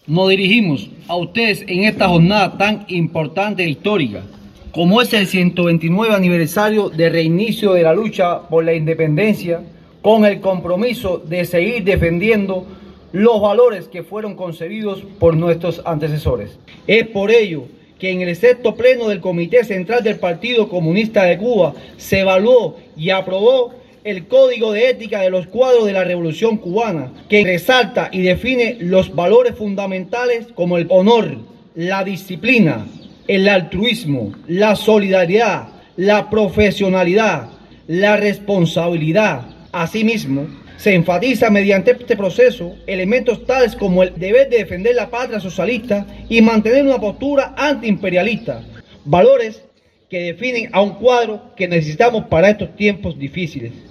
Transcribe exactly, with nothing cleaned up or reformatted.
Nos dirigimos a ustedes en esta jornada tan importante e histórica, como es el ciento veintinueve aniversario de reinicio de la lucha por la independencia, con el compromiso de seguir defendiendo los valores que fueron concebidos por nuestros antecesores. Es por ello que en el sexto pleno del Comité Central del Partido Comunista de Cuba se evaluó y aprobó el Código de Ética de los Cuadros de la Revolución Cubana, que resalta y define los valores fundamentales como el honor, la disciplina, el altruismo, la solidaridad, la profesionalidad, la responsabilidad. Asimismo, se enfatiza mediante este proceso elementos tales como el deber de defender la patria socialista y mantener una postura antiimperialista, valores que definen a un cuadro que necesitamos para estos tiempos difíciles.